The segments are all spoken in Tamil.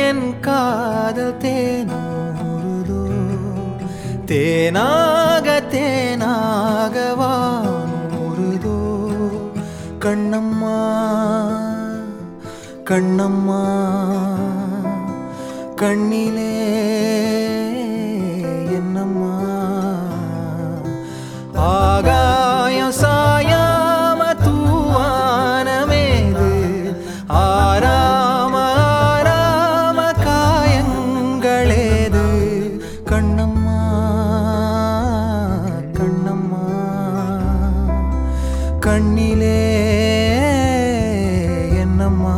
என் காதல் தேனூறுதோ தேனாக தேனாக வானூறுதோ கண்ணம்மா கண்ணம்மா கண்ணிலே என்னம்மா ஆகாயம் சாயாம தூவானமேது ஆராம ஆராம காயங்களேது கண்ணம்மா கண்ணம்மா கண்ணிலே என்னம்மா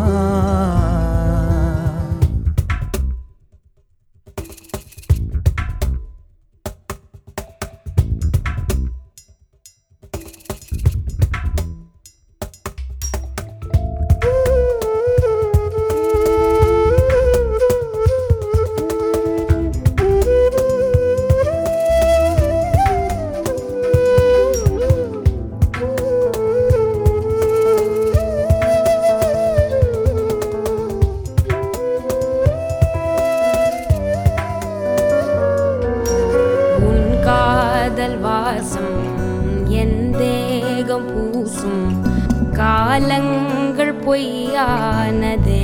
வாசம் என் தேகம் பூசும் காலங்கள் பொய்யானதே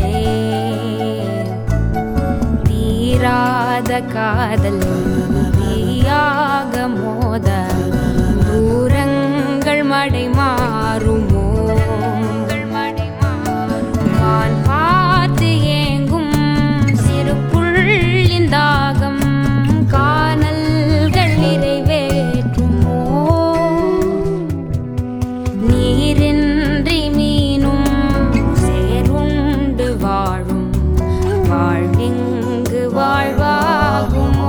தீராத காதல் தீயாக மோத தூரங்கள் மடை மாறுமோ வான் பார்த்து ஏங்கும் சிறு புள்ளின் தாகம் காணல்கள் நிறைவே நீரின்றி மீனும் சேருண்டு வாழும் வாழ்விங்கு வாழ்வாகுமோ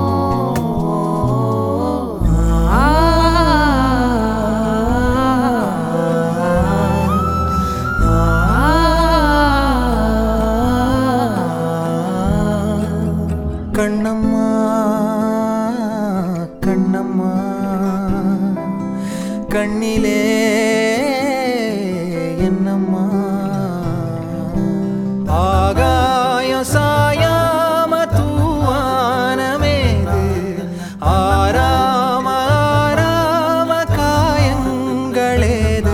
கண்ணம்மா கண்ணம்மா கண்ணிலே என்னம்மா ஆகாயம் சாயாம தூவானமேது ஆராம ஆராம காயங்களேது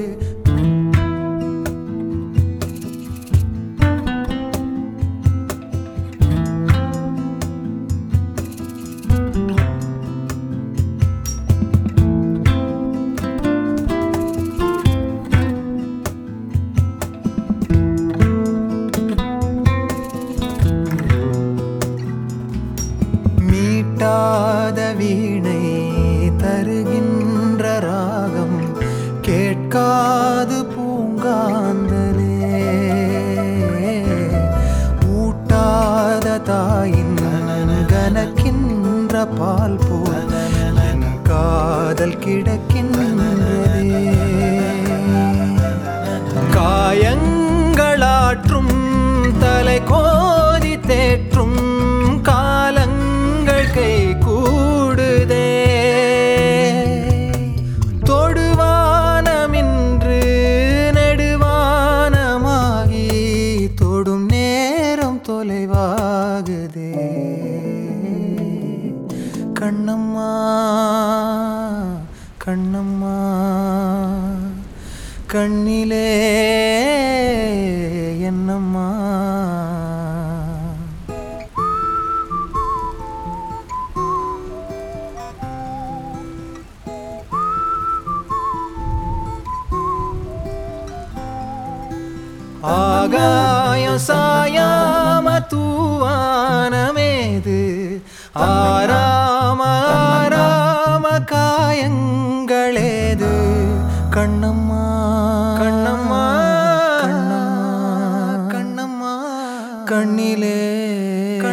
மீட்டாத வீணை தருகின்ற ராகம் கேட்காது பூங்காந்தலே ஊட்டாத தாயின் கனக்கின்ற பால் போல் என் காதல் கிடக்கின்றதே காயங்களாற்றும் தலை கோதி தேற்றும் காலங்கள் கை கூடுதே தொடுவானமின்று நெடுவானமாகி தொடும் நேரம் தொலைவாகுதே கண்ணம்மா கண்ணம்மா கண்ணிலே என்னம்மா ஆகாயம் சாயாம தூவானமேது ஆராம ஆராம காயங்களேது கண்ணம்மா கண்ணம்மா கண்ணம்மா கண்ணம்மா கண்ணிலே